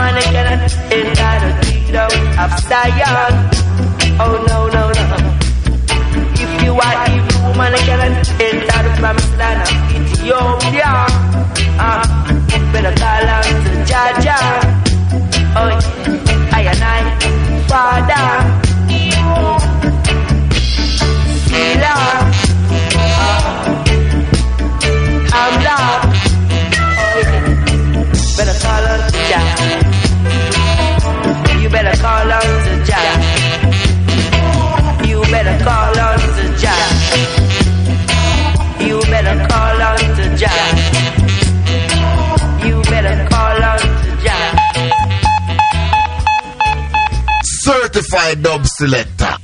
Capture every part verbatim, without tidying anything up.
woman cannot enter the kingdom of Zion. Oh no, no, no. If you are evil woman cannot enter the promised land of Ethiopia. Uh, better call on to Jaja. Oh yeah, I and I, Father. Sila. Uh, I'm love. Oh yeah. Better call on to Jah. You better call on to Jah. You better call on to Jah. You better call on to Jah. You better call on to Jah. Certified dub selector.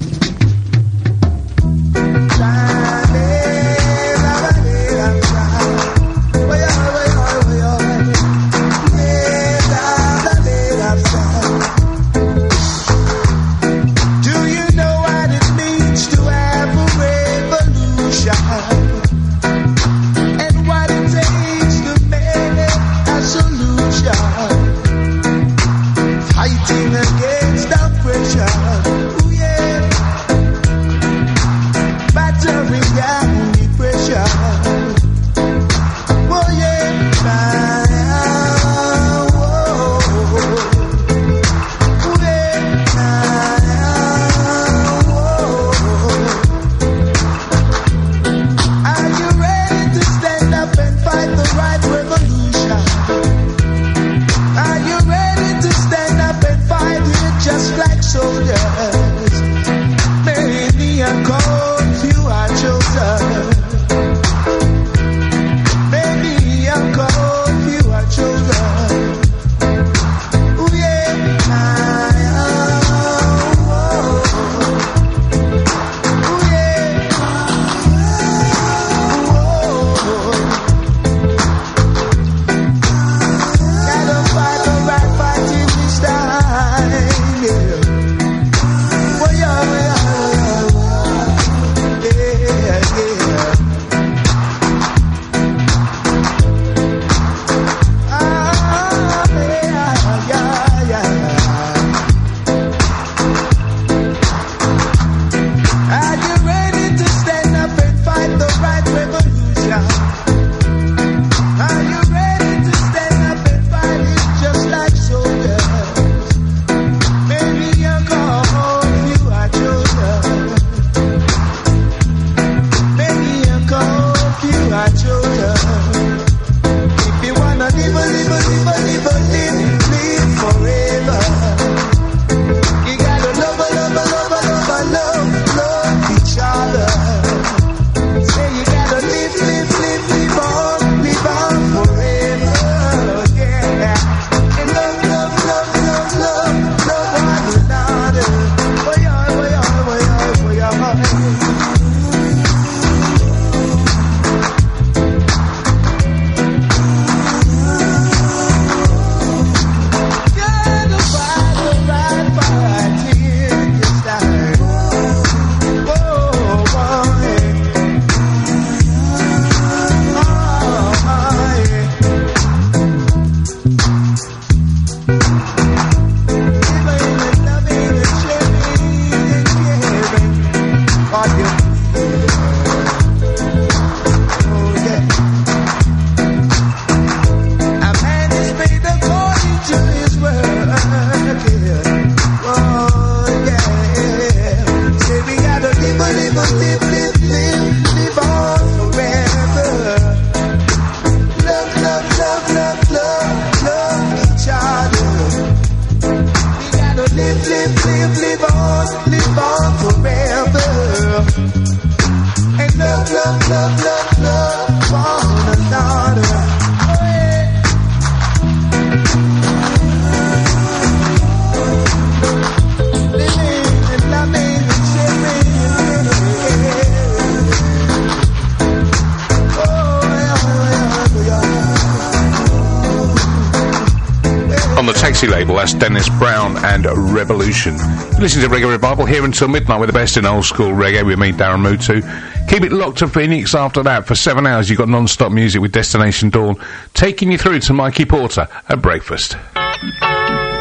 Label, that's Dennis Brown and Revolution. You listen to Reggae Revival here until midnight with the best in old school reggae with me, Darren Mutu. Keep it locked to Phoenix after that. For seven hours you've got non-stop music with Destination Dawn, taking you through to Mikey Porter at breakfast.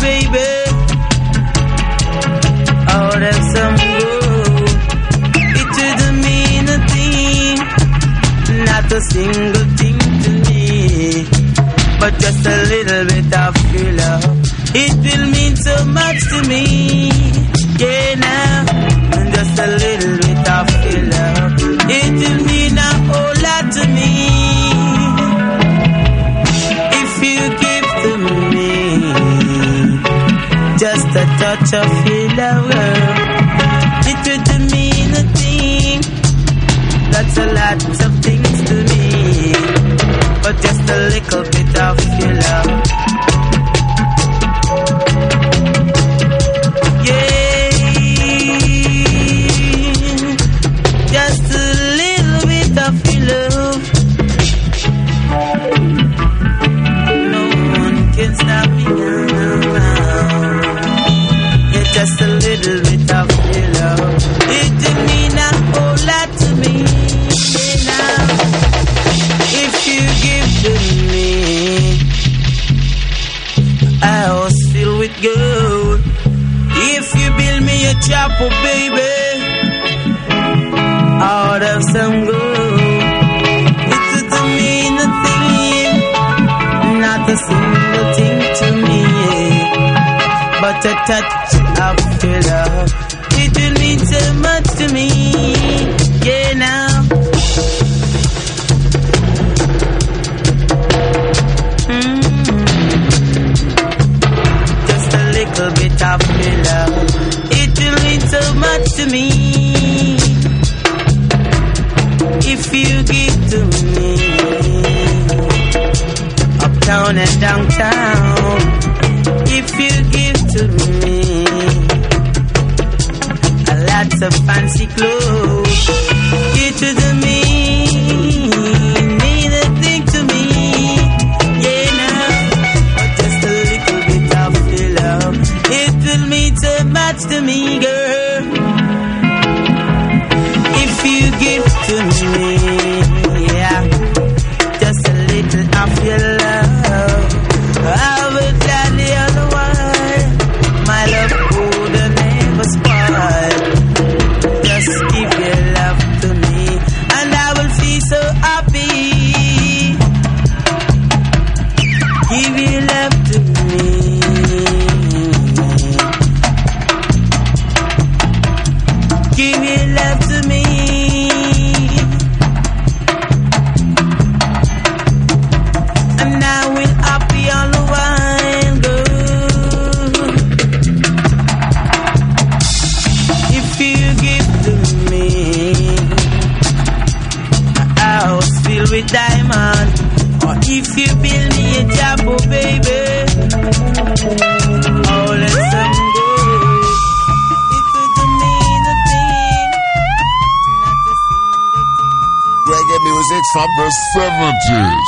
baby. Out of some gold. It didn't mean a thing, not a single thing to me, but just a little bit of your love. It will mean so much to me, yeah now, and just a little bit of your love. It will mean a whole lot to me. If you give to me just a touch of your love, girl, it would mean a thing. That's a lot of things to me, but just a little bit of your love. Yeah, just a little bit of your love. No one can stop me now, now, now. Yeah, just a little bit of your love. It didn't mean a whole lot to me now. If you give to me a house filled with gold, if you build me a chapel, baby, out of some gold, it doesn't mean a thing, not a single thing to me, but a touch of your love. It will mean so much to me, yeah now. Little bit of your love, it will mean so much to me. If you give to me uptown and downtown, if you give to me a lot of fancy clothes, it will mean mean a thing to me. It will mean so much to me, girl. If you give to me, yeah, just a little of your love, I will gladly otherwise. My love would never spoil. Just give your love to me, and I will feel so happy. Give your love to me. Give your love to me, and I will happy all the while, girl. If you give to me a house filled with diamonds, or if you build me a chapel, baby, all in some gold, it would mean a thing, not a single thing to Reggae music from the seventies.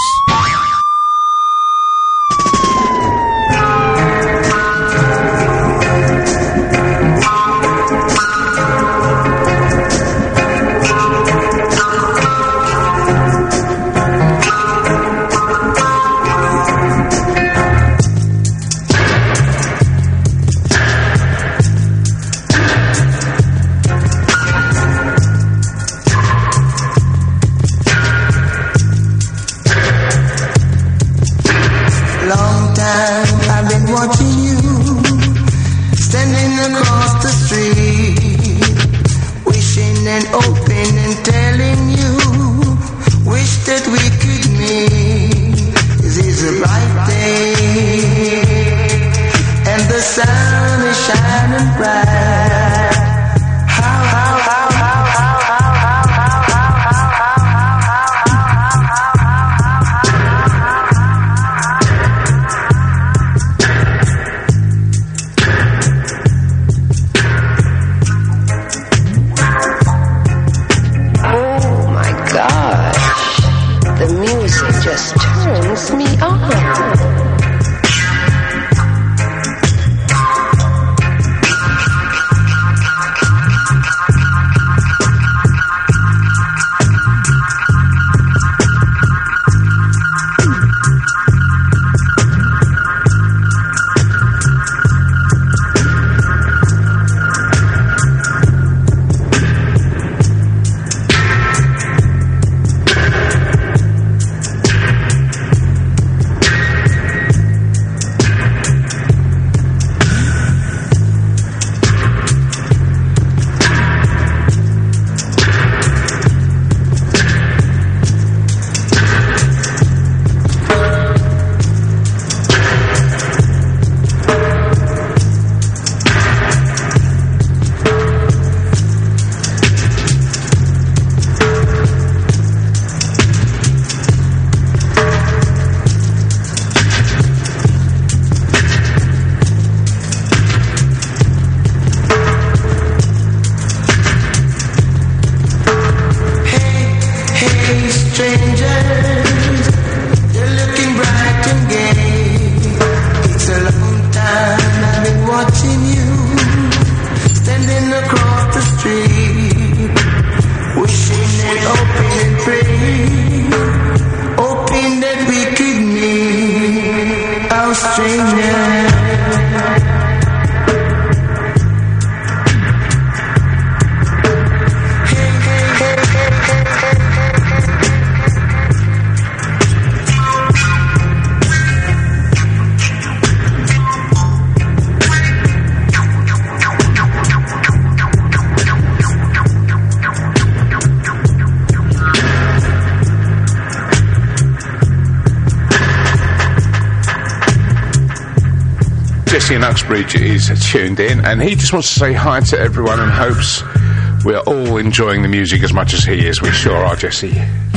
Jesse in Uxbridge is tuned in, and he just wants to say hi to everyone and hopes we're all enjoying the music as much as he is. We sure are, Jesse.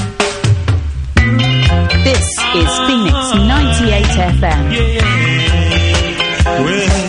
This is Phoenix ninety-eight F M. Yeah, yeah. Well.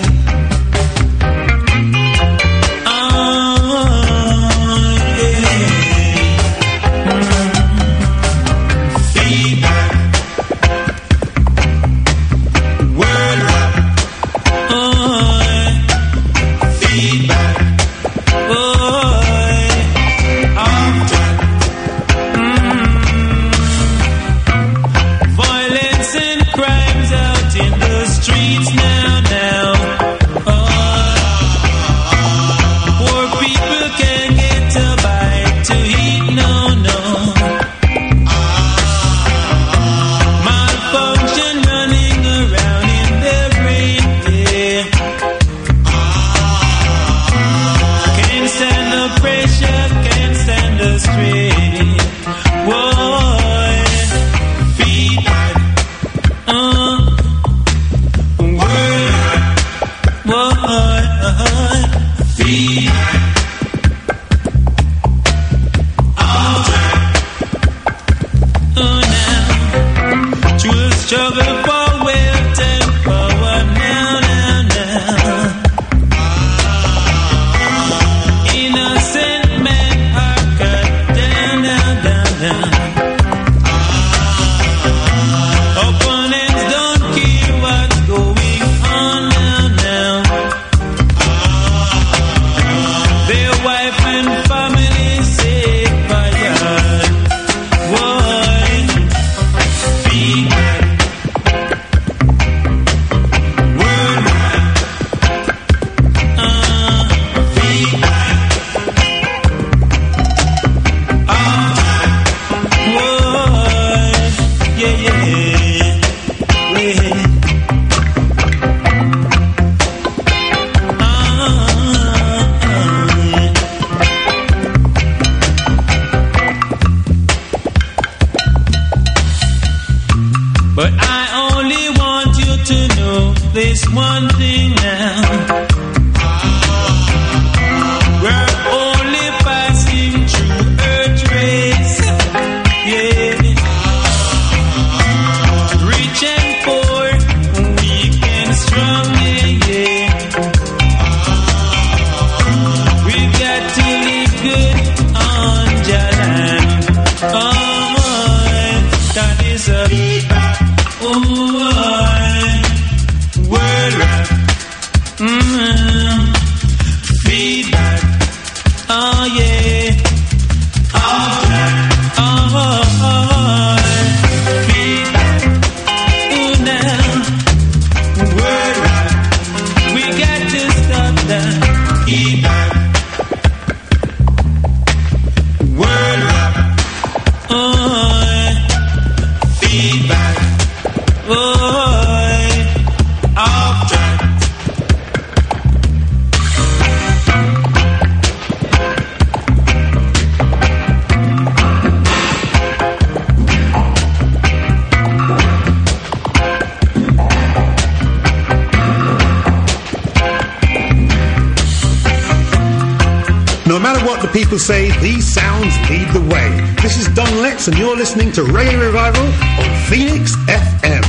People say these sounds lead the way. This is Don Letts and you're listening to Reggae Revival on Phoenix F M.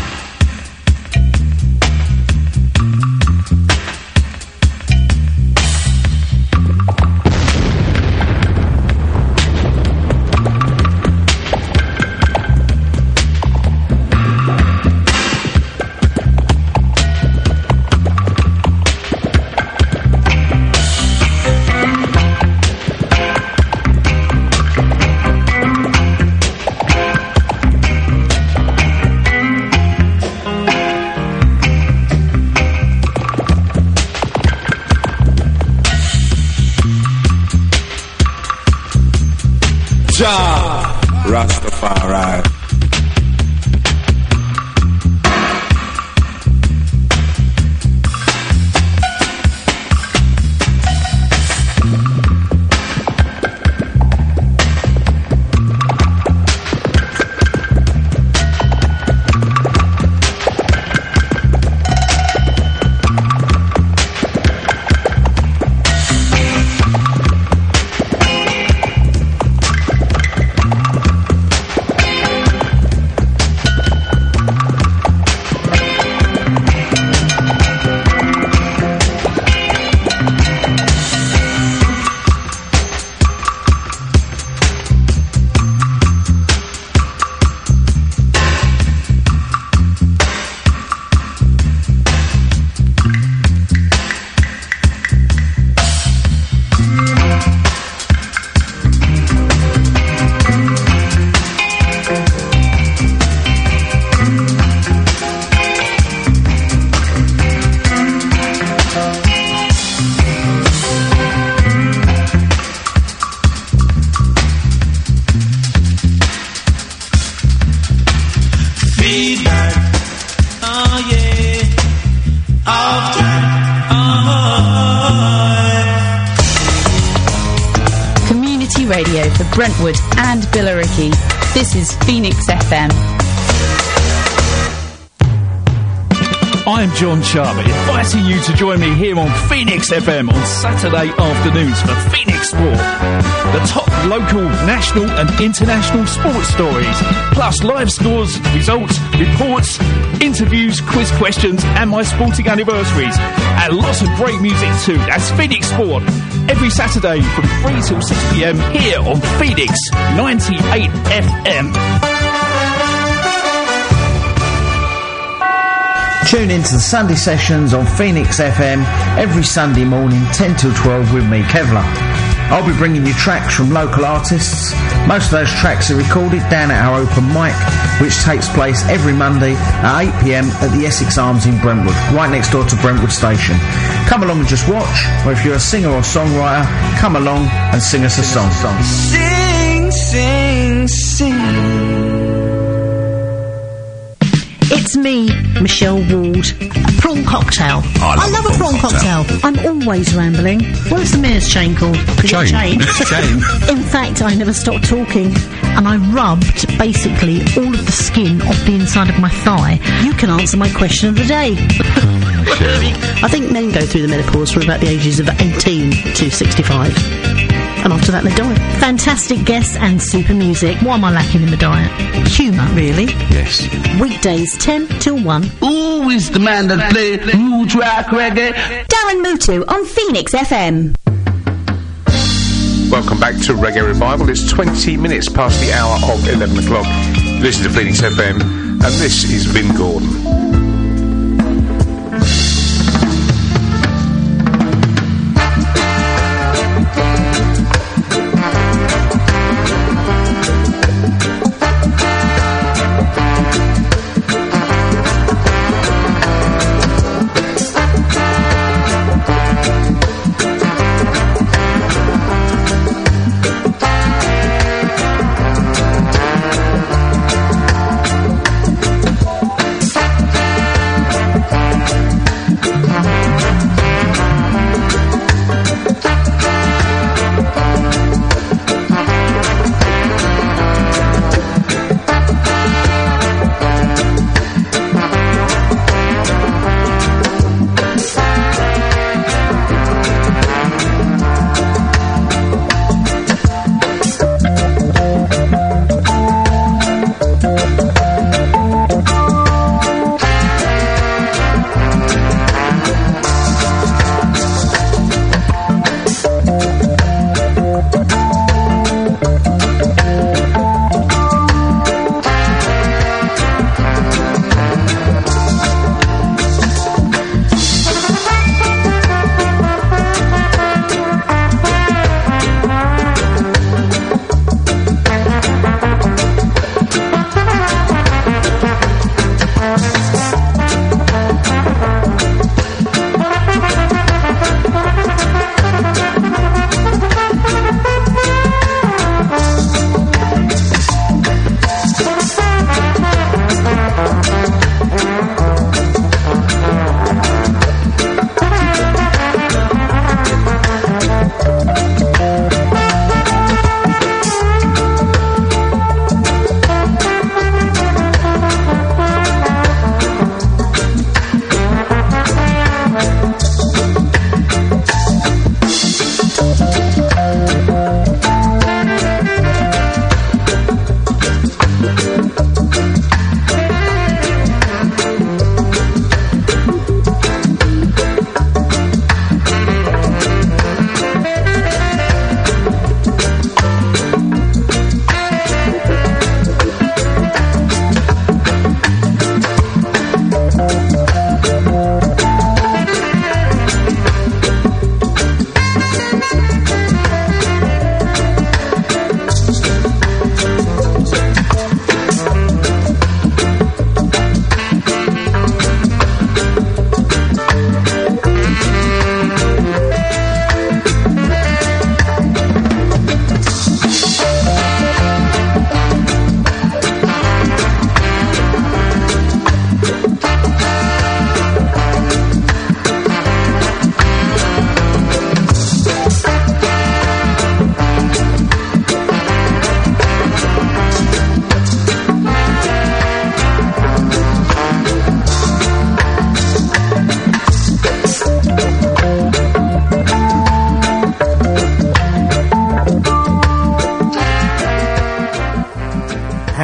Rastafari. radio for Brentwood and Billericay. This is Phoenix F M. I'm John Charlie, inviting you to join me here on Phoenix F M on Saturday afternoons for Phoenix Sport. The top local, national and international sports stories, plus live scores, results, reports, interviews, quiz questions and my sporting anniversaries. And lots of great music too. That's Phoenix Sport. Every Saturday from three till six p m here on Phoenix ninety-eight F M. Tune into the Sunday sessions on Phoenix F M every Sunday morning, ten till twelve with me, Kevlar. I'll be bringing you tracks from local artists. Most of those tracks are recorded down at our open mic, which takes place every Monday at eight p m at the Essex Arms in Brentwood, right next door to Brentwood Station. Come along and just watch, or if you're a singer or songwriter, come along and sing us a song. Sing, sing, sing. It's me, Michelle Ward. Prawn cocktail. I love, I love a a prawn cocktail. cocktail. I'm always rambling. What's the mayor's chain called? Is Chain. it chain? Chain. In fact, I never stopped talking. And I rubbed, basically, all of the skin off the inside of my thigh. You can answer my question of the day. I think men go through the menopause from about the ages of eighteen to sixty-five. And after that they die. Fantastic guests and super music. What am I lacking in the diet? Humour, really. Yes. Weekdays ten till one. Who is the man that play mood rock reggae? Darren Mutu on Phoenix F M. Welcome back to Reggae Revival. It's twenty minutes past the hour of eleven o'clock. Listen to Phoenix F M, and this is Vin Gordon.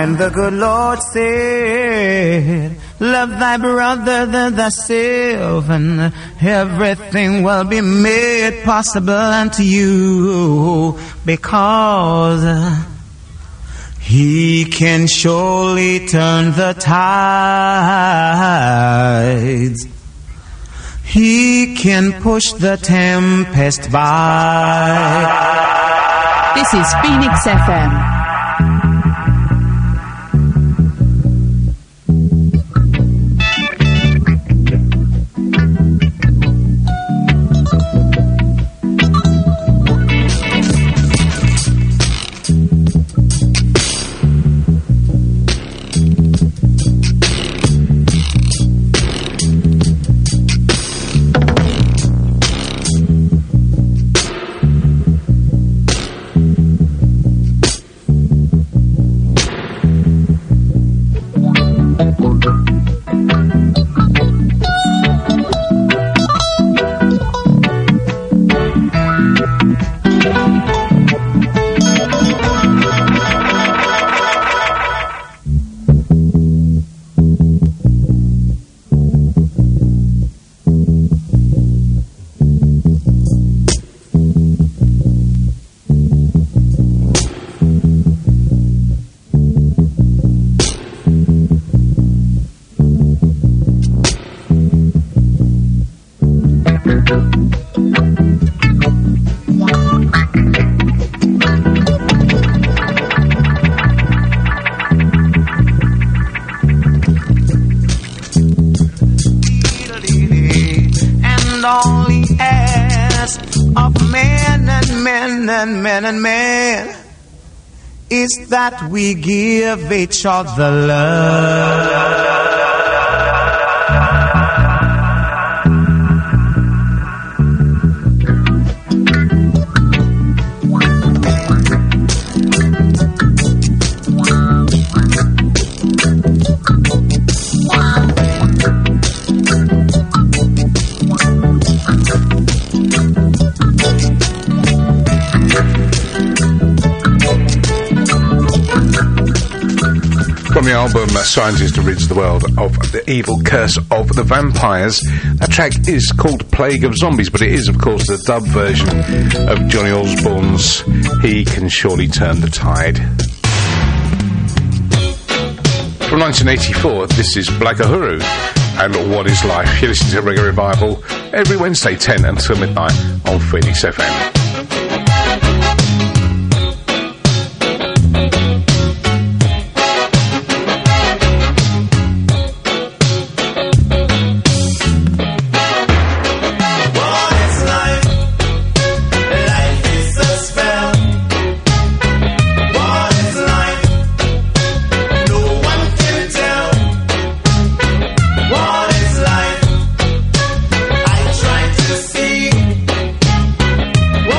And the good Lord said, love thy brother than thyself, and everything will be made possible unto you, because he can surely turn the tides. He can push the tempest by. This is Phoenix F M. That we give each other love. From the album uh, Scientist Rids the World of the Evil Curse of the Vampires, that track is called Plague of Zombies, but it is, of course, the dub version of Johnny Osborne's He Can Surely Turn the Tide. From nineteen eighty-four, this is Black Uhuru and What Is Life. You listen to Reggae Revival every Wednesday, ten until midnight on Phoenix F M. What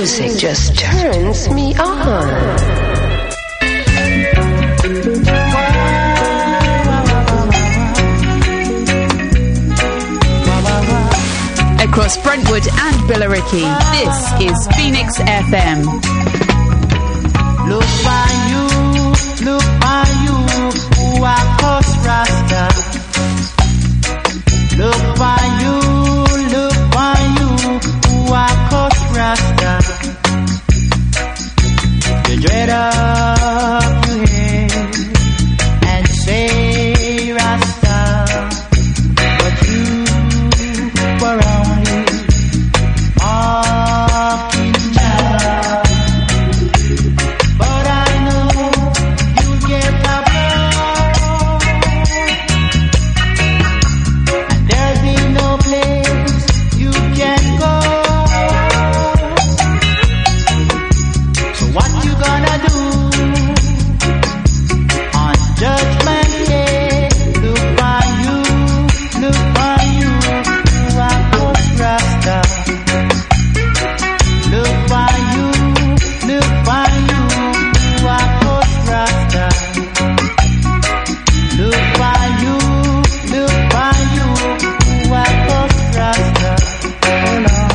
music just turns me on. Across Brentwood and Billericay, this is Phoenix F M. Look by you, look by you, who are cause Rasta. Look by you, look by you, who are cause Rasta. You dread up your head and say Rasta, but you were only mocking Jah. But I know you get up, and there'll be no place you can go. So what you gonna do on Judgment Day? Look by you, look by you, who are cause Rasta. Look by you, look by you, who are cause Rasta. Look by you, look by you, who are cause Rasta. Oh Lord.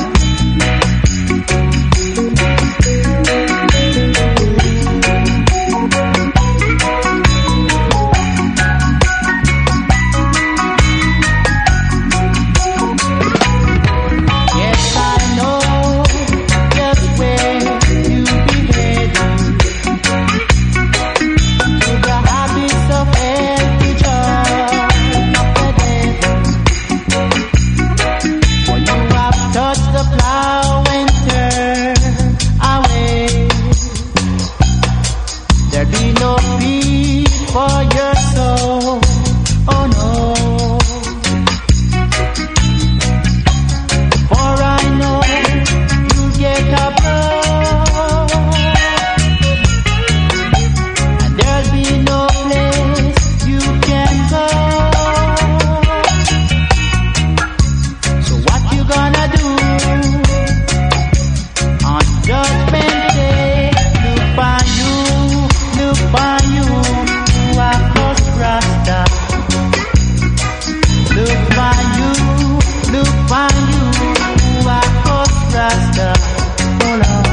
Yes, I know just where you be heading, to the habits of every joy of the devil. For you have touched the plow and turned away. There be no peace for your soul. Oh no. For I know you get up, and there'll be no place you can go. So what you gonna do on Judgment Day? Look by you, look by you, who are cause Rasta. Look by you, look by you, who are cause Rasta. Oh Lord.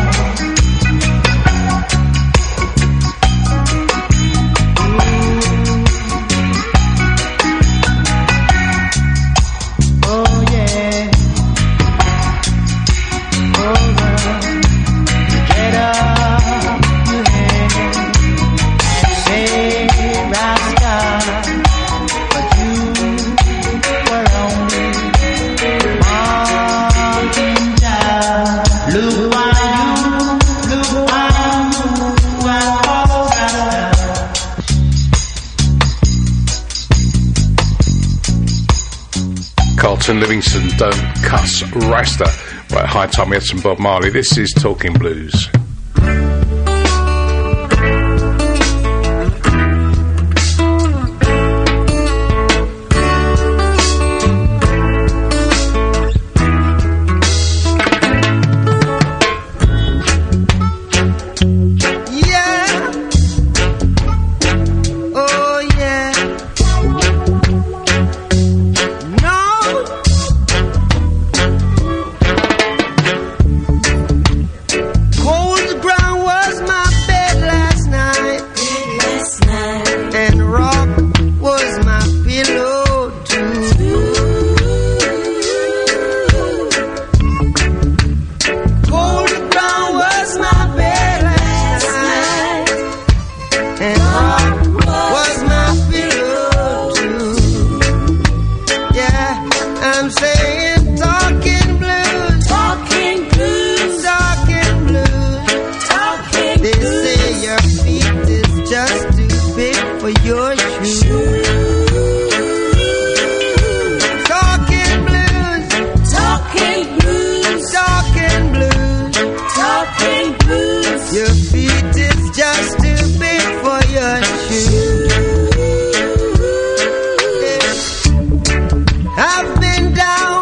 Oh yeah. Oh Lord. Get up your head and say Rasta, but you were only mocking Jah. Look by you, look by you, who are cause Rasta. Carlton Livingston, Don't Cuss Rasta. Right, high time we had some Bob Marley. This is Talking Blues. Yeah. Oh yeah. No. Cold ground was my bed last night. Last night. And rock was my pillow too. Cold ground was my bed last night. And rock was my pillow too. Yeah, I'm saying talking blues. Talking blues. Talking blues. Talking they blues. Say your feet is just too big for your shoes. Talking blues. Talking blues. Talking blues. Talking blues. Your feet is just too big for your shoes. Yeah. I've been down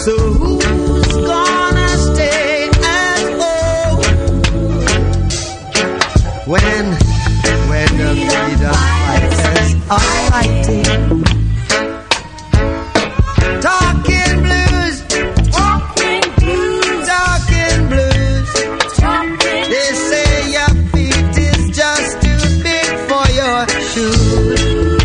So who's gonna stay at home when, when the freedom fighters are fighting? Talking blues, talking blues, talking blues. Talking they say your feet is just too big for your shoes.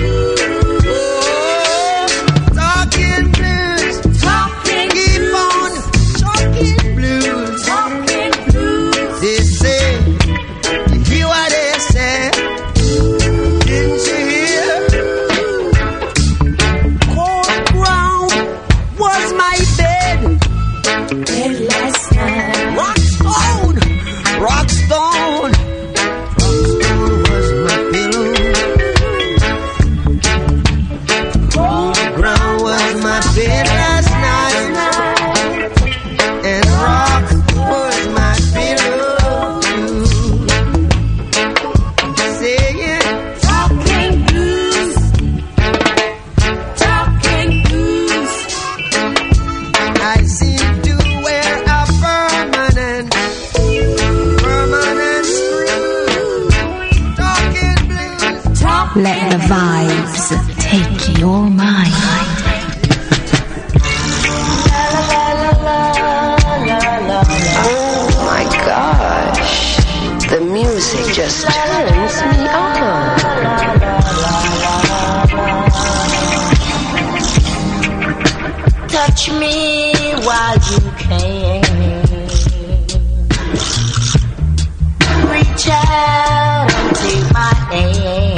Let the vibes take your mind. Oh my gosh, the music just turns me on. Touch me while you can. Reach out and take my hand.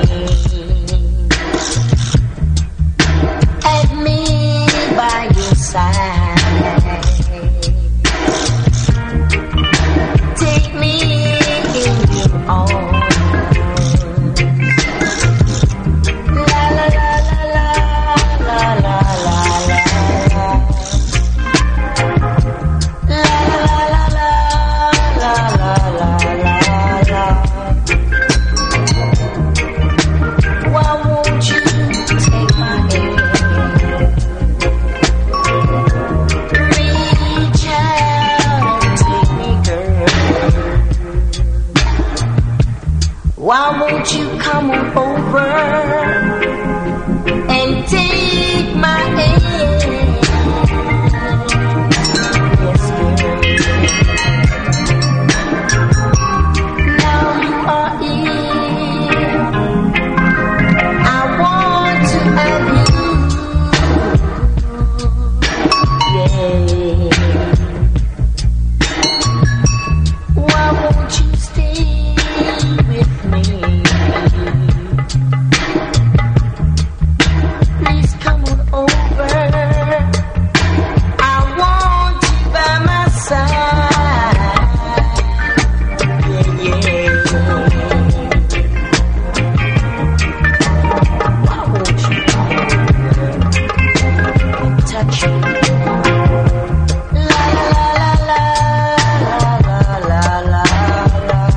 Take me in your arms. La la la la la la la la la. La la la la la la la la. Why won't you take my hand? Why won't you come on over and take my hand? Yes, now you are here. I want to have you. Yeah. Why won't you stay with me? Please come on over. I want you by my side. Yeah, yeah. Why won't you touch me? La la la la la la la la.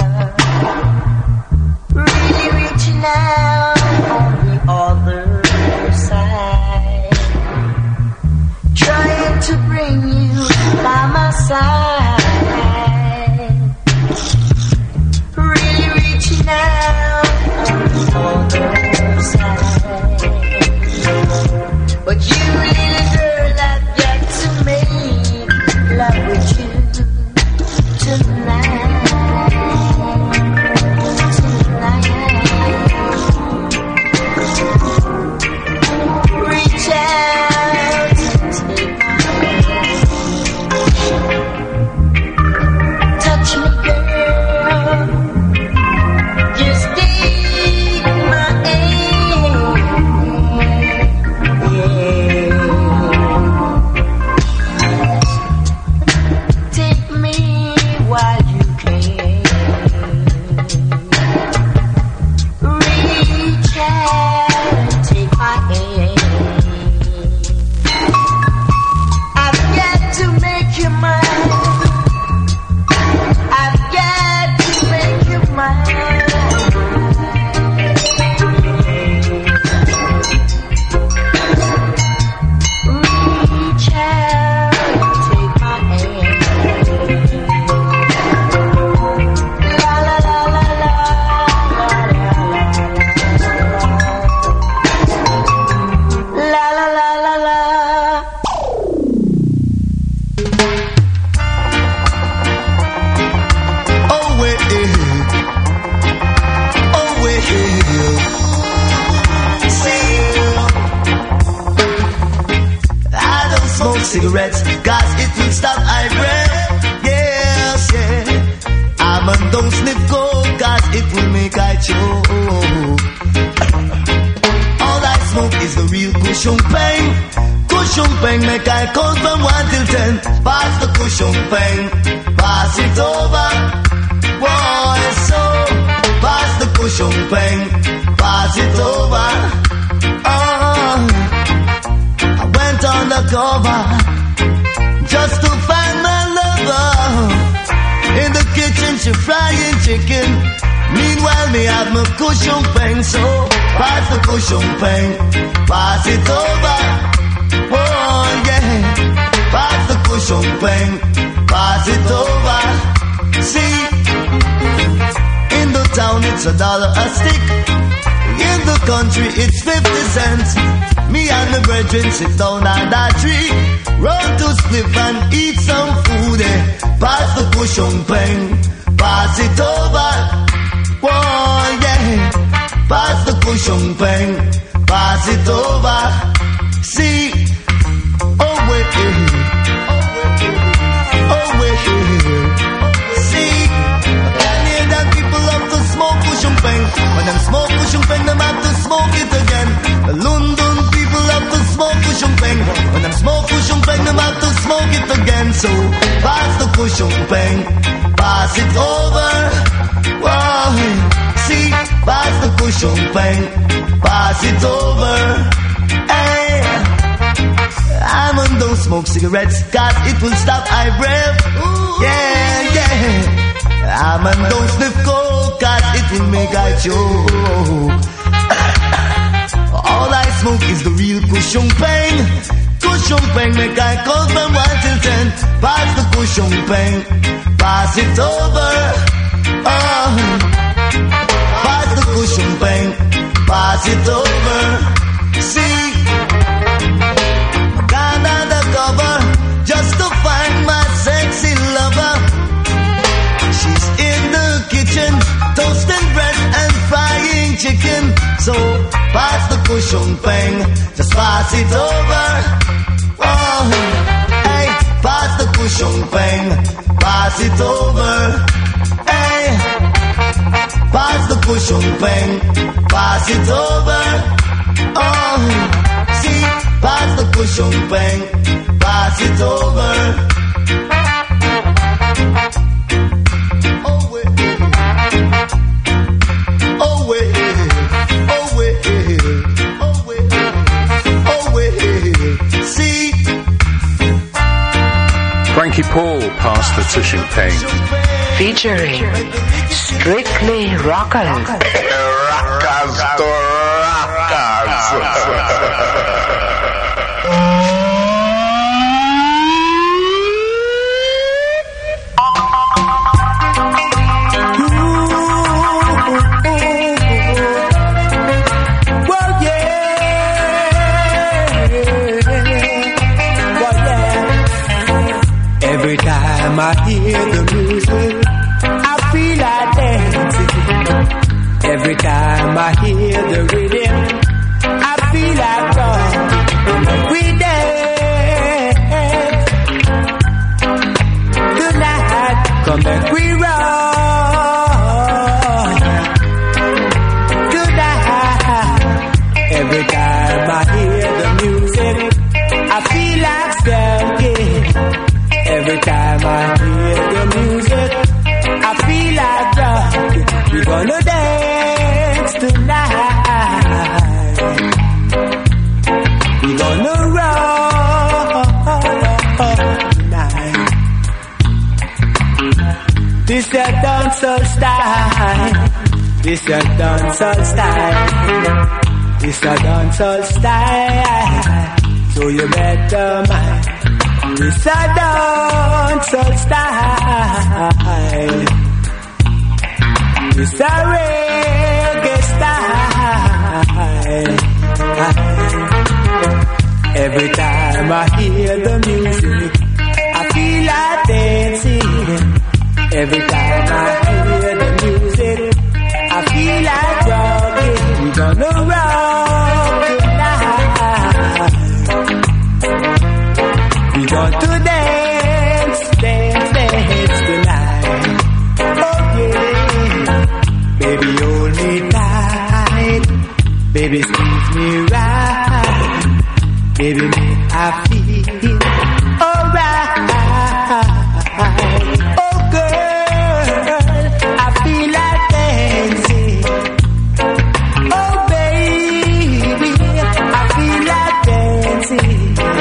Really reaching out on the other side, trying to bring you by my side. Really reaching out on the other side, but you little girl, I've got to make love with you tonight. Reach out and take my hand. smoke cigarettes, cause it will stop eye breath. Yes, yeah. I'm a don't sniff coke, cause it will make I choke. All I smoke is the real cushion pain. Cushion pain make I count from one till ten. Pass the cushion pain, pass it over. Boy, so pass the cushion pain, pass it over. Oh, I went undercover just to find my lover. In the kitchen she frying chicken. Meanwhile me have my cushion pain. So pass the cushion pain, pass it over. Oh yeah, pass the cushion pain, pass it over. See, in the town it's a dollar a stick. In the country it's fifty cents. Me and my brethren sit down on that tree, roll to split and eat some food. Eh? Pass the cushion pain, pass it over. Oh yeah, pass the cushion pain, pass it over. See, oh wait, oh wait. See, Canadian people love to smoke cushion pain. When them smoke cushion pain, them have to smoke it again. The London people love to smoke cushion pain. When them smoke cushion pain, them have to smoke it again. So pass the cushion pain, pass it over. Wow. See, pass the cushion pain, pass it over. Hey, I'm on don't smoke cigarettes, cause it will stop eye breath. Yeah, yeah. I'm on don't sniff coke, cause it will make I choke. All I smoke is the real cushion pain. Cushion pain make I count from one till ten. Pass the cushion pain, pass it over. Oh, pass the cushion pain, pass it over. See, gone undercover just to find my sexy lover. She's in the kitchen, toasting bread and frying chicken. So pass the cushion pain, just pass it over. Oh, hey, pass the cushion pain, pass it over. Hey, pass the cushion pain, pass it over. Oh, see, pass the cushion pain, pass it over. Oh wait, oh wait, oh wait, oh wait, oh wait. See, Frankie Paul passed the cushion pain. Featuring Strictly Rockers. Rockers to Well, yeah. Well, yeah. Every time I hear the music, I feel like dancing. Every time I hear the rhythm, I feel like rock. We dance tonight. Come back, we rock tonight. Every time I hear the music, I feel like stepping. Every time I hear the music, I feel like rocking. We're gonna dance tonight. We're gonna rock tonight. This a dancehall style. This a dancehall style. This a dancehall style. So you better mind. This a dancehall style. It's a reggae style. Every time I hear the music, I feel like dancing. Every time I hear the music, I feel like rocking. We're gonna rock tonight. want to dance, dance, dance tonight. Oh yeah, baby hold me tight, baby squeeze me right, baby make I feel alright. Oh girl, I feel like dancing. Oh baby, I feel like dancing.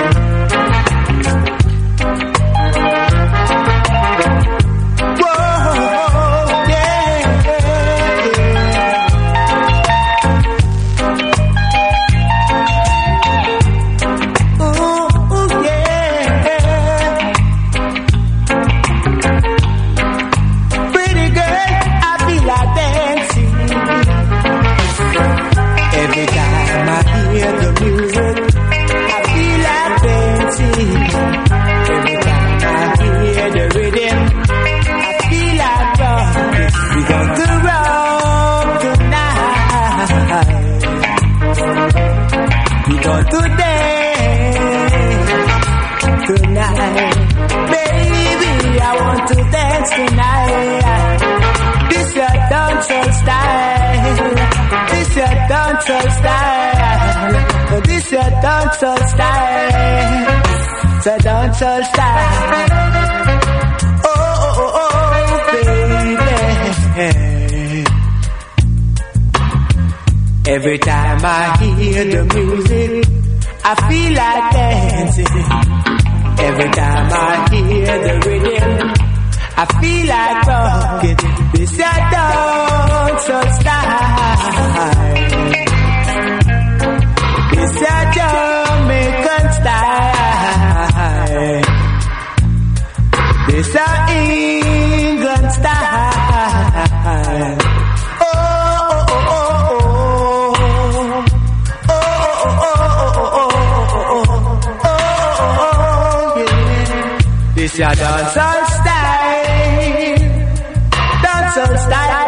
This your dancehall style, the dancehall style. Oh, oh, oh, oh, baby. Every time I hear the music, I feel like dancing. Every time I hear the rhythm, I feel like rocking. This your dancehall style. It's a Jamaican style. It's a England style. Oh, oh, oh, oh, oh, oh, oh, oh, oh, yeah. This a dancehall style. Dancehall style.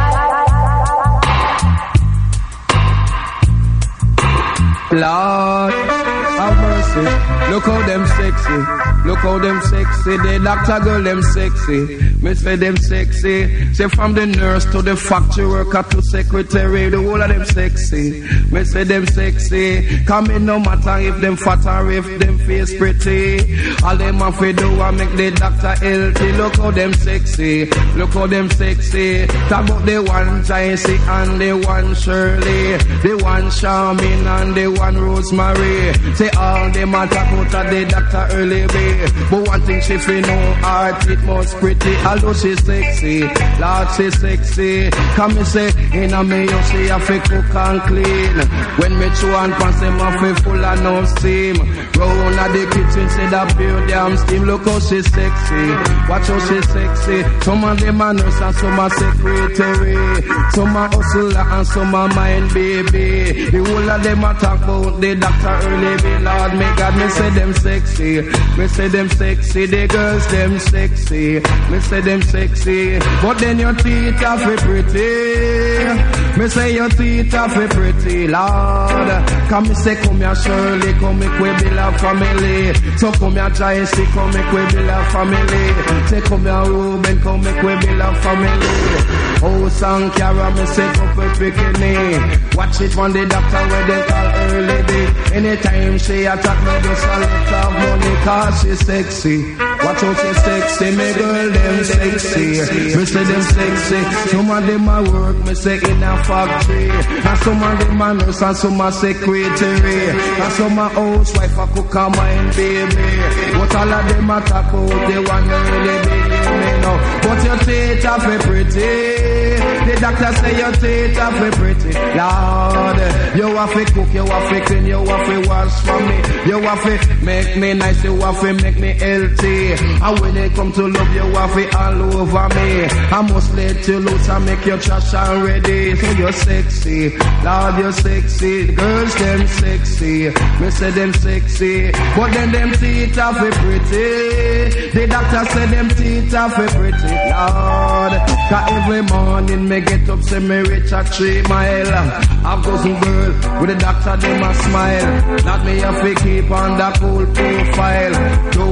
Lord, have mercy. Look how them sexy. Look how them sexy. The doctor girl them sexy. Me say them sexy. Say from the nurse to the factory worker to secretary, the whole of them sexy. Me say them sexy. Come in no matter if them fat or if them face pretty. All them have to do and make the doctor healthy. Look how them sexy. Look how them sexy. Talk about the one Jaycee and the one Shirley, the one Charmin and the one Rosemary. Say all them a talk out of the doctor early bay. But one thing she feel no heart, it most pretty. Although she's sexy, Lord she's sexy. Come me say, in a me you see a fi cook and clean. When me chew and pass them a fi full of no steam. Round at the kitchen say that pure damn steam. Look how she's sexy, watch how she's sexy. Some of them a nurse and some a secretary. Some a hustler and some a mind baby. The whole of them a talk about the doctor early bay. Lord me God, me say them sexy. Me say them sexy, the girls them sexy. Me say them sexy, but then your teeth are fi pretty. Me say your teeth are fi pretty, Lord. Come me say come here Shirley, come make we build a family. So come here Jaycee, come make we build a family. Say come here Ruben, come make we build a family. Oh San Cara, me say couple bikini. Watch it when the doctor where they call early day. Anytime she attack me, just a lot of money, cause she's sexy. Watch out, she's sexy, me girl, them sexy. Me say them sexy. Some of them a work, me say in a factory. And some of them a nurse and some a secretary. And some a housewife a cook a mind baby. But all of them a talk out, they want to really be me now. But your teeth are very pretty. The doctor say your teeth are very pretty. Lord, you have to cook, you have to clean, you have to wash for me. You have to make me nice, you have to make me healthy. And when it come to love, you have to all over me. I must let you loose and make your trash and ready. So you're sexy, Lord, you're sexy. Girls, them sexy. Me say them sexy. But then them teeth are very pretty. The doctor said them teeth are very pretty. Lord, cause every morning me get up, say me reach a three mile. I've got some girl with the doctor, them a smile. Not me have to keep on that cool profile. Don't want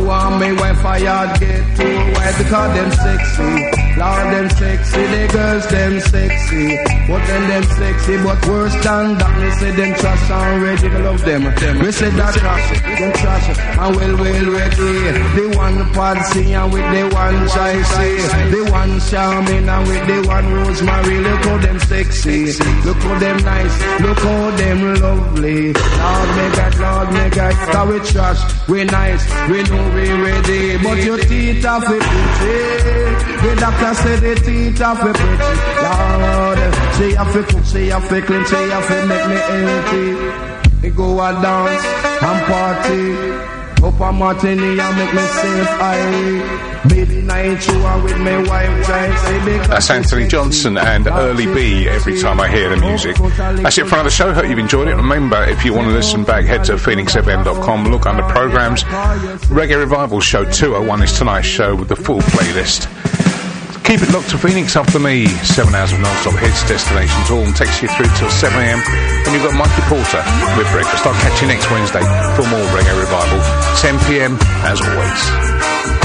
me wife I yard get too wide because them sexy. Lord, them sexy, the girls, them sexy. But then them sexy, but worse than that, me say them trash and ready to love them. We say that trash, them trash, and well, well, ready. The one Patsy and with the one Chicey. The one Charming and with the one Rosemary. Look how them sexy, look how them nice, look how them lovely. Lord, me God, Lord, me God, cause we trash, we nice, we know we ready. But your teeth are fit pretty. The doctor said the teeth are fit pretty. Lord, she have to cook, she have to clean, she have to make me healthy. We go a dance and party. Up a martini and make me sing I midnight you are with my wife trying. That's Anthony Johnson and Early B every time I hear the music. That's it for another show. Hope you've enjoyed it. Remember, if you want to listen back, head to phoenix f m dot com, look under programmes. Reggae Revival Show two oh one is tonight's show with the full playlist. Keep it locked to Phoenix after me. Seven hours of non-stop hits, Destination Dawn takes you through till seven a m. And you've got Mikey Porter with breakfast. I'll catch you next Wednesday for more Reggae Revival. ten p m as always.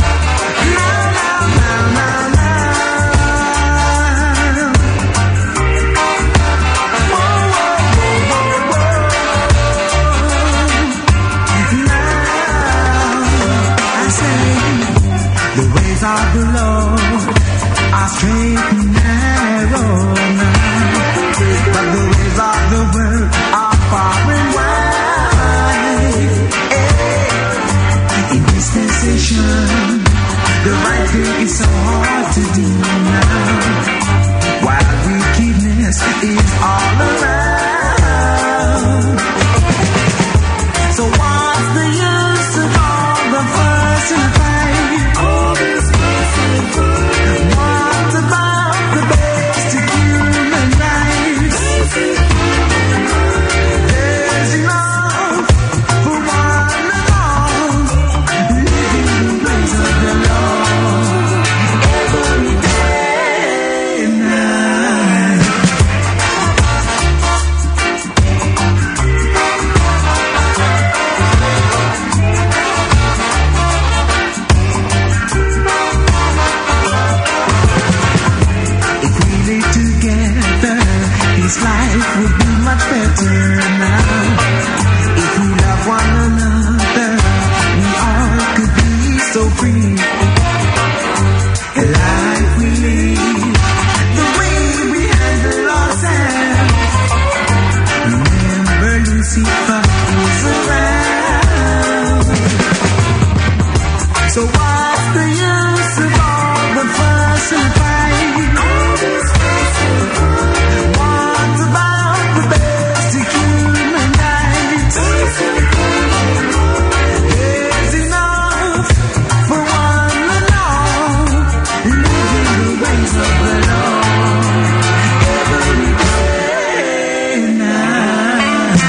The ways of the Lord are straight and narrow now, but the ways of the world are far and wide. Hey, in this decision, the right thing is so hard to do now, while wickedness is all around. So what's the use of all the fuss and fight? What about the basic human rights? There's enough for one and all, living the ways of the Lord every day and night. His life would be much better now. If we love one another, we all could be so free. The life we live, the way we handle ourselves. Remember Lucifer is around. So what's the use of all the fuss and fight? There's enough for one and all, living the ways of the Lord every day and night.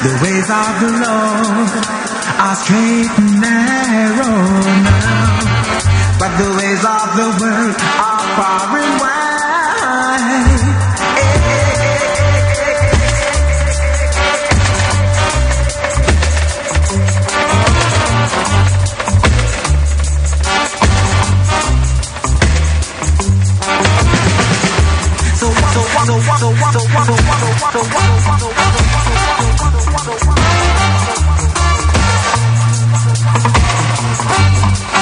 The ways of the Lord are straight and narrow now, but the ways of the world are far and wide. So, so, so, so, so, so, so, so, so,